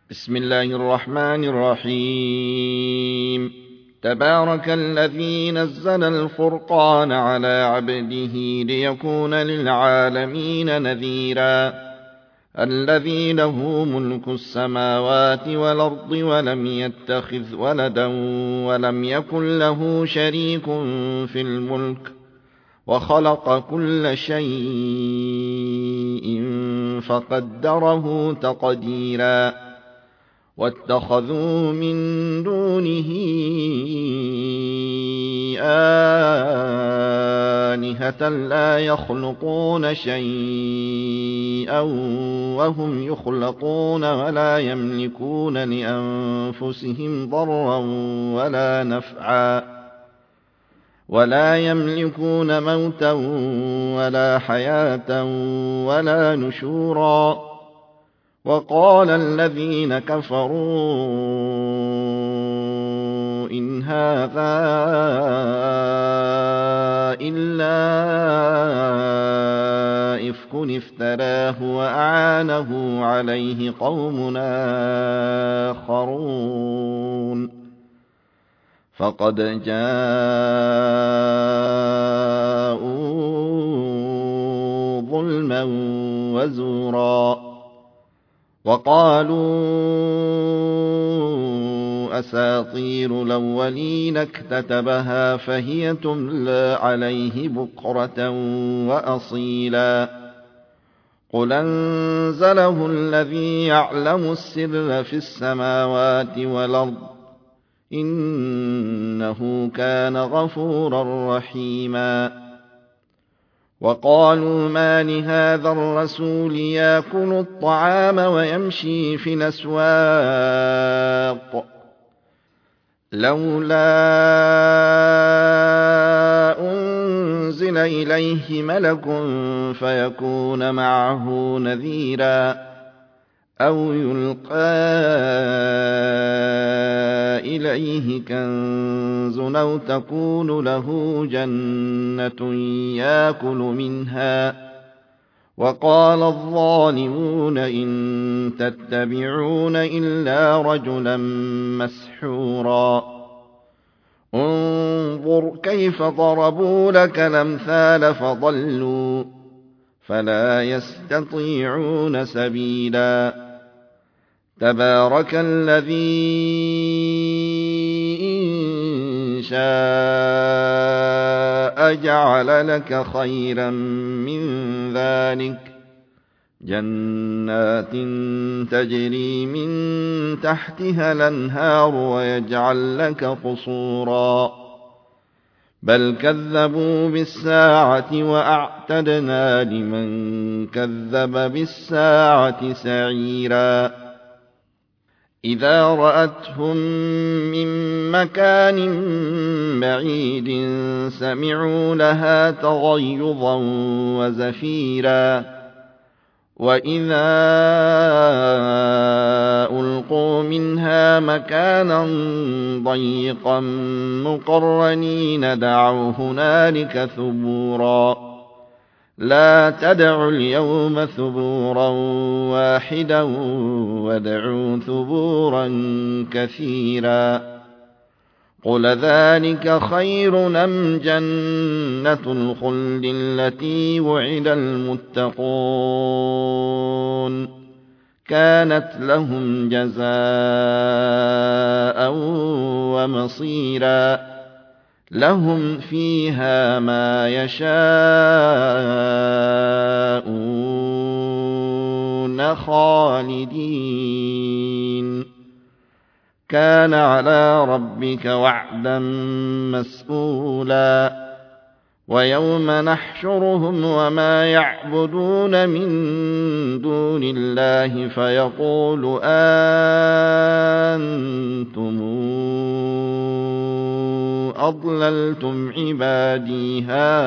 بسم الله الرحمن الرحيم. تبارك الذي نزل الفرقان على عبده ليكون للعالمين نذيرا. الذي له ملك السماوات والأرض ولم يتخذ ولدا ولم يكن له شريك في الملك وخلق كل شيء فقدره تقديرا. واتخذوا من دونه آلهة لا يخلقون شيئا وهم يخلقون ولا يملكون لأنفسهم ضرا ولا نفعا ولا يملكون موتا ولا حياة ولا نشورا. وقال الذين كفروا إن هذا إلا إفك افتراه وأعانه عليه قوم آخرون فقد جاءوا ظلما وزورا. وقالوا أساطير الأولين اكتتبها فهي تملى عليه بكرة وأصيلا. قل أنزله الذي يعلم السر في السماوات والأرض إنه كان غفورا رحيما. وقالوا ما لهذا الرسول يأكل الطعام ويمشي في الأسواق لولا أنزل إليه ملك فيكون معه نذيرا أو يلقى إليه كنز أو تكون له جنة يأكل منها. وقال الظالمون إن تتبعون إلا رجلا مسحورا. انظر كيف ضربوا لك الأمثال فضلوا فلا يستطيعون سبيلا. تبارك الذي إن شاء جعل لك خيرا من ذلك جنات تجري من تحتها الأنهار ويجعل لك قصورا. بل كذبوا بالساعة وأعتدنا لمن كذب بالساعة سعيرا. إذا رأتهم من مكان بعيد سمعوا لها تغيظا وزفيرا. وإذا ألقوا منها مكانا ضيقا مقرنين دعوا هنالك ثبورا. لا تدعوا اليوم ثبورا واحدا وادعوا ثبورا كثيرا. قل ذلك خير أم جنة الخلد التي وعد المتقون كانت لهم جزاء ومصيرا. لهم فيها ما يشاءون خالدين كان على ربك وعدا مسئولا. ويوم نحشرهم وما يعبدون من دون الله فيقول أنتم أضللتم عبادي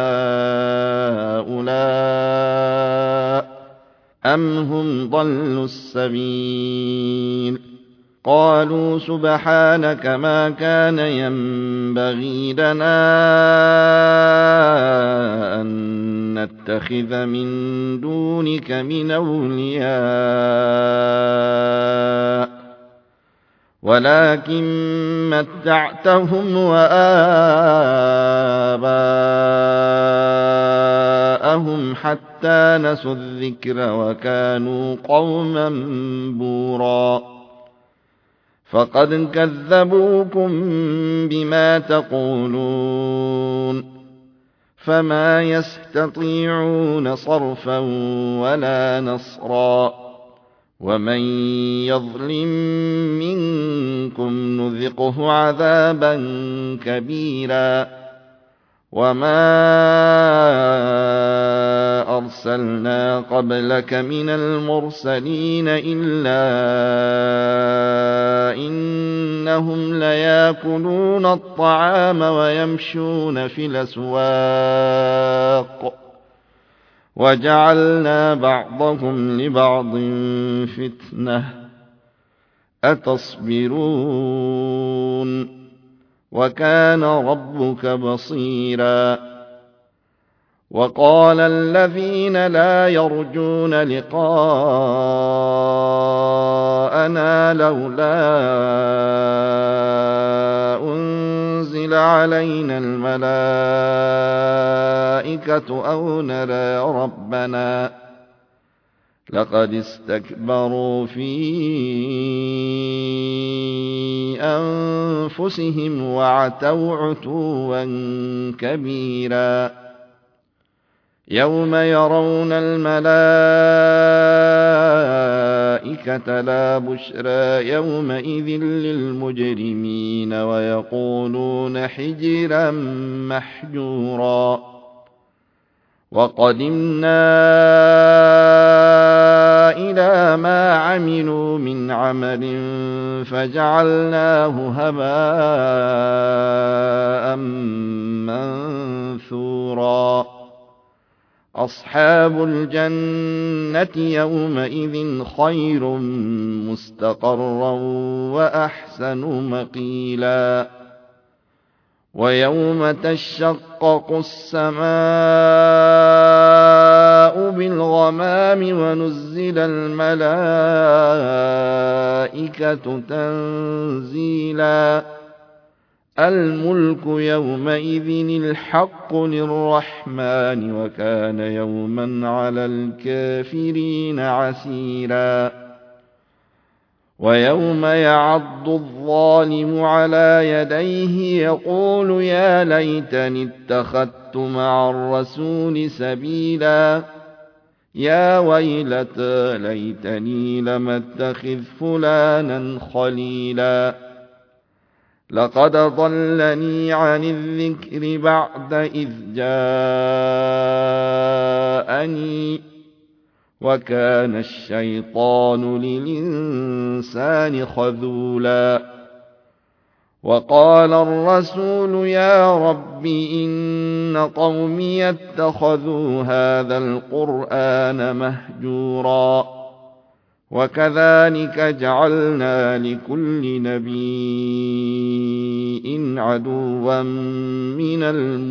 هؤلاء أم هم ضلوا السبيل. قالوا سبحانك ما كان ينبغي لنا أن نتخذ من دونك من أولياء ولكن متعتهم وآباءهم حتى نسوا الذكر وكانوا قوما بورا فقد كذبوكم بما تقولون فما يستطيعون صرفا ولا نصرا ومن يظلم منكم نذقه عذابا كبيرا وما أرسلنا قبلك من المرسلين إلا إنهم ليأكلون الطعام ويمشون في الأسواق وجعلنا بعضهم لبعض فتنة أتصبرون وكان ربك بصيرا وقال الذين لا يرجون لقاءنا لولا أنزل علينا الملائكة أو نرى ربنا لقد استكبروا في أنفسهم وعتوا عتوا كبيرا يوم يرون الملائكة لا بشرى يومئذ للمجرمين ويقولون حجرا محجورا وقدمنا إلى ما عملوا من عمل فجعلناه هباء منثورا أصحاب الجنة يومئذ خير مستقرا وأحسن مقيلا ويوم تشقق السماء بالغمام ونزل الملائكة تنزيلا الملك يومئذ الحق للرحمن وكان يوما على الكافرين عسيرا ويوم يعض الظالم على يديه يقول يا ليتني اتخذت مع الرسول سبيلا يا ويلتى ليتني لم اتخذ فلانا خليلا لقد ضلني عن الذكر بعد إذ جاءني وكان الشيطان للإنسان خذولا وقال الرسول يا رب إن قومي اتخذوا هذا القرآن مهجورا وكذلك جعلنا لكل نبي عدوا من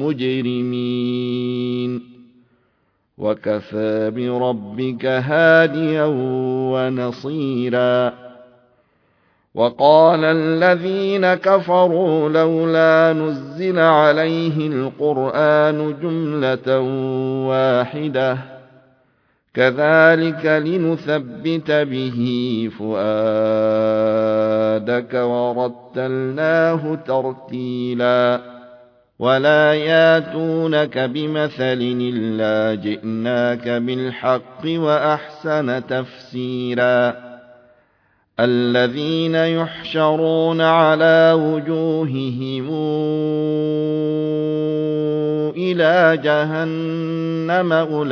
المجرمين وكفى بربك هاديا ونصيرا وقال الذين كفروا لولا نزل عليه القرآن جملة واحدة كذلك لنثبت به فؤادك ورتلناه ترتيلا ولا ياتونك بمثل إلا جئناك بالحق وأحسن تفسيرا الذين يحشرون على وجوههم إلى جهنم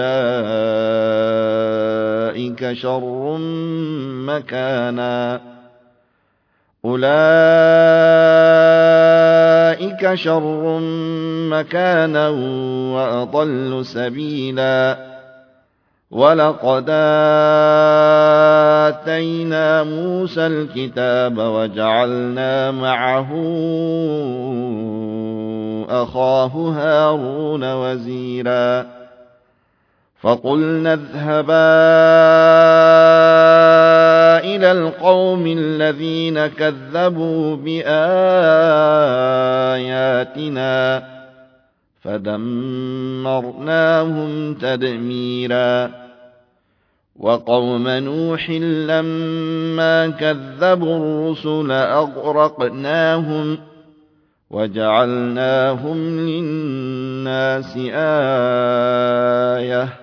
أولئك شر مكانا وأضل سبيلا ولقد آتينا موسى الكتاب وجعلنا معه أخاه هارون وزيرا فقلنا اذهبا إلى القوم الذين كذبوا بآياتنا فدمرناهم تدميرا وقوم نوح لما كذبوا الرسل أغرقناهم وجعلناهم للناس آية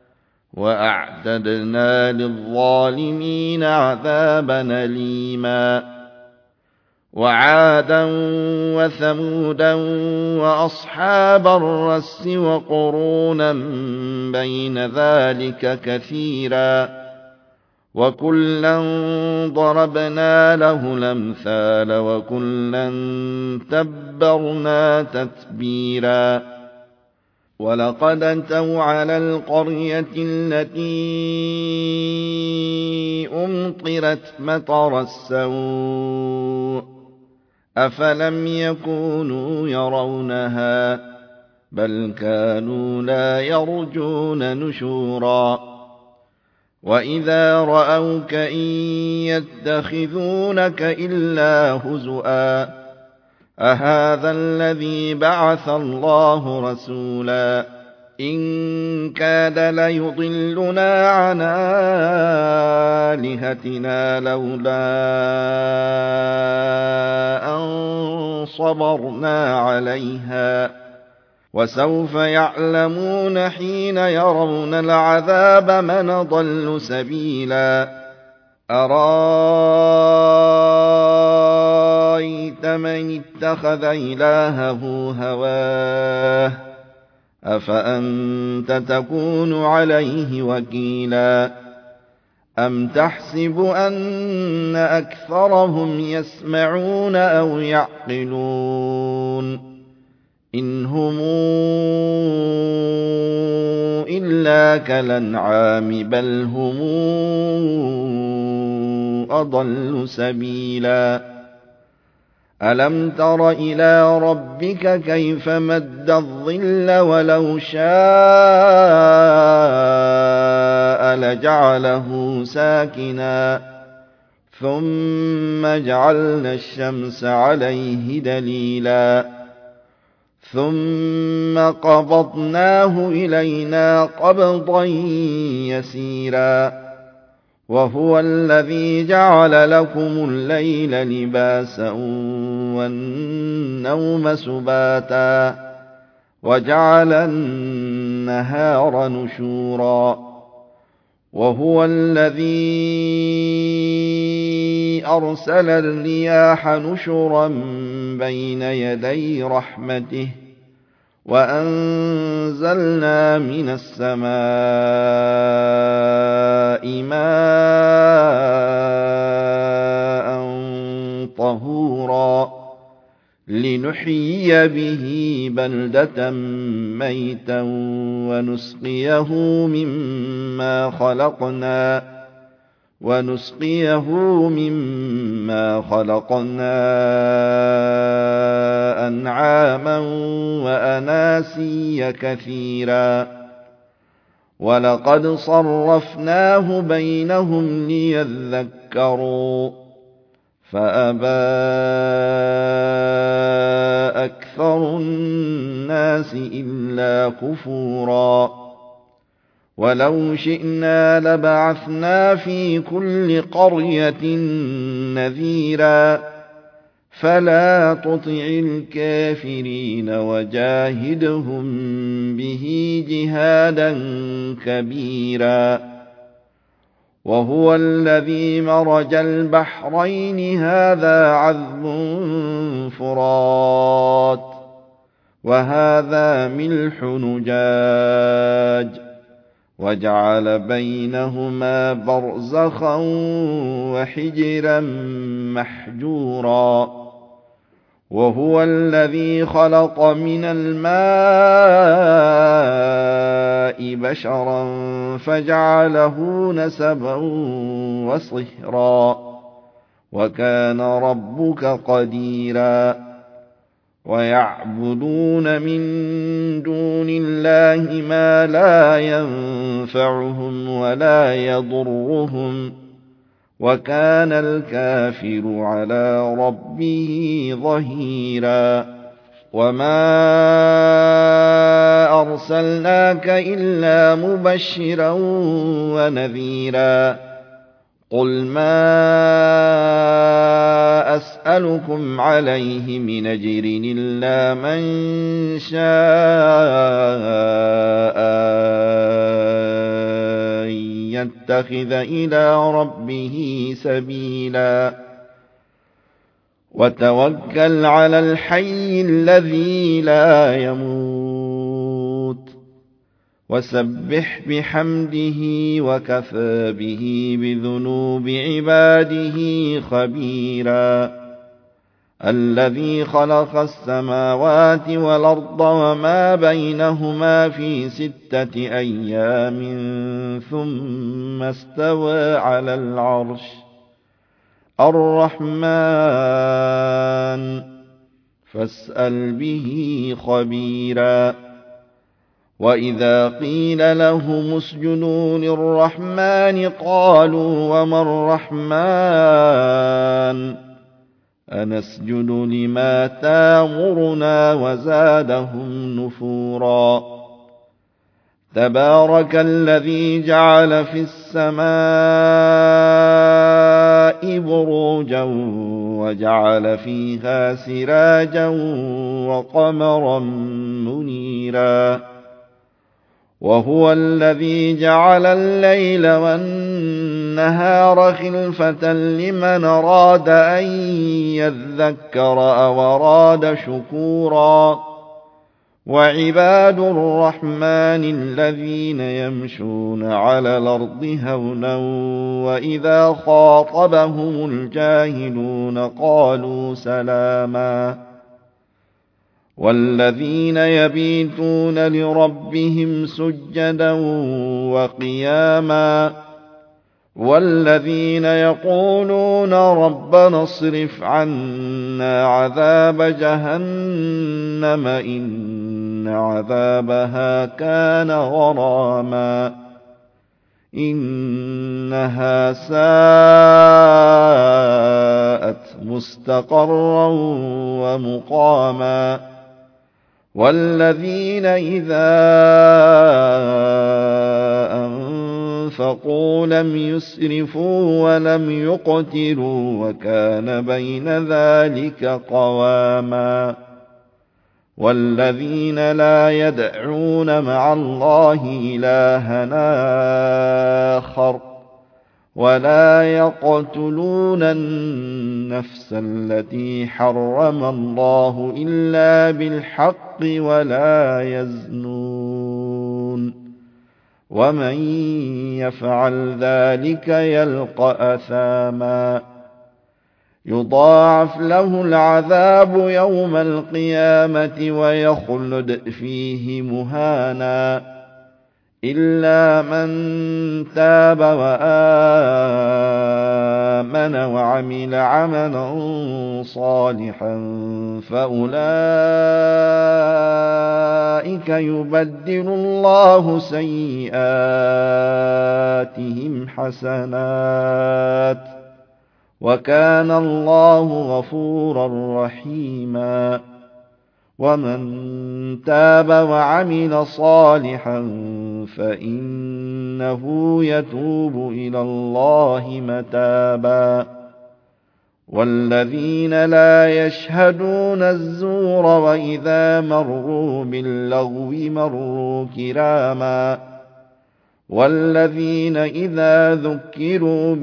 وأعتدنا للظالمين عذابا أليما وعادا وثمودا وأصحاب الرس وقرونا بين ذلك كثيرا وكلا ضربنا له الأمثال وكلا تبرنا تتبيرا ولقد أتوا على القرية التي أمطرت مطر السوء أفلم يكونوا يرونها بل كانوا لا يرجون نشورا وإذا رأوك إن يتخذونك إلا هزؤا أهذا الذي بعث الله رسولا إن كاد ليضلنا عن آلهتنا لولا أن صبرنا عليها وسوف يعلمون حين يرون العذاب من ضل سبيلا أرأيت من اتخذ إلهه هواه أفأنت تكون عليه وكيلا أم تحسب أن أكثرهم يسمعون أو يعقلون إن هم إلا كالأنعام بل هم أضل سبيلا ألم تر إلى ربك كيف مد الظل ولو شاء لجعله ساكنا ثم جعلنا الشمس عليه دليلا ثم قبضناه إلينا قبضا يسيرا وهو الذي جعل لكم الليل لباسا والنوم سباتا وجعل النهار نشورا وهو الذي أرسل الرياح نشرا بين يدي رحمته وأنزلنا من السماء ماء طهورا لنحيي به بلدة ميتا ونسقيه مما خلقنا أنعاما وأناسيا كثيرا ولقد صرفناه بينهم ليذكروا فأبى أكثر الناس إلا كفورا ولو شئنا لبعثنا في كل قرية نذيرا فلا تطع الكافرين وجاهدهم به جهادا كبيرا وهو الذي مرج البحرين هذا عذب فرات وهذا ملح نجاج وجعل بينهما برزخا وحجرا محجورا وهو الذي خلق من الماء بشرا فجعله نسبا وصهرا وكان ربك قديرا ويعبدون من دون الله ما لا ينفعهم ولا يضرهم وكان الكافر على ربه ظهيرا وما أرسلناك إلا مبشرا ونذيرا قل ما أسألكم عليه من أجر إلا من شاء يتخذ إلى ربه سبيلا وتوكل على الحي الذي لا يموت وسبح بحمده وكفى به بذنوب عباده خبيرا الذي خلق السماوات والأرض وما بينهما في 6 أيام ثم استوى على العرش الرحمن فاسأل به خبيرا وإذا قيل لهم اسجدوا للرحمن قالوا وما الرحمن أنسجد لما تامرنا وزادهم نفورا تبارك الذي جعل في السماء بروجا وجعل فيها سراجا وقمرا منيرا وهو الذي جعل الليل والنهار خلفة لمن أراد أن يذكر أو أراد شكورا وعباد الرحمن الذين يمشون على الأرض هونا وإذا خاطبهم الجاهلون قالوا سلاما والذين يبيتون لربهم سجدا وقياما والذين يقولون ربنا اصرف عنا عذاب جهنم إن عذابها كان غراما إنها ساءت مستقرا ومقاما والذين إذا أنفقوا لم يسرفوا ولم يقتروا وكان بين ذلك قواما والذين لا يدعون مع الله إلها آخر ولا يقتلون النفس التي حرم الله إلا بالحق ولا يزنون ومن يفعل ذلك يلقى أثاما يضاعف له العذاب يوم القيامة ويخلد فيه مهانا إلا من تاب وآمن وعمل عملا صالحا فأولئك يبدل الله سيئاتهم حسنات وكان الله غفورا رحيما ومن تاب وعمل صالحا فإنه يتوب إلى الله متابا والذين لا يشهدون الزور وإذا مروا باللغو مروا كراما والذين إذا ذكروا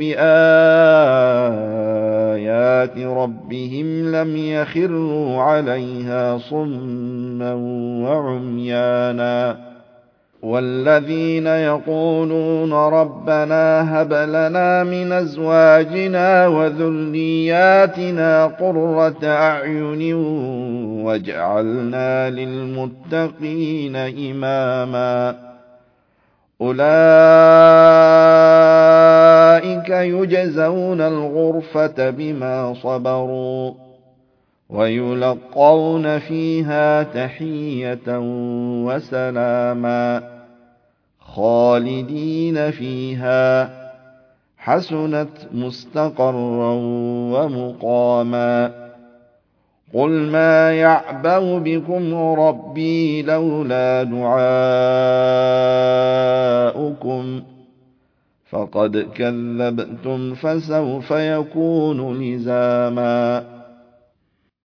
بآيات ربهم لم يخروا عليها صما وعميانا والذين يقولون ربنا هب لنا من أزواجنا وذرياتنا قرة أعين واجعلنا للمتقين إماما أولئك يجزون الغرفة بما صبروا ويلقون فيها تحية وسلاما خالدين فيها حسنت مستقرا ومقاما قل ما يعبأ بكم ربي لولا دعاؤكم فقد كذبتم فسوف يكون لزاما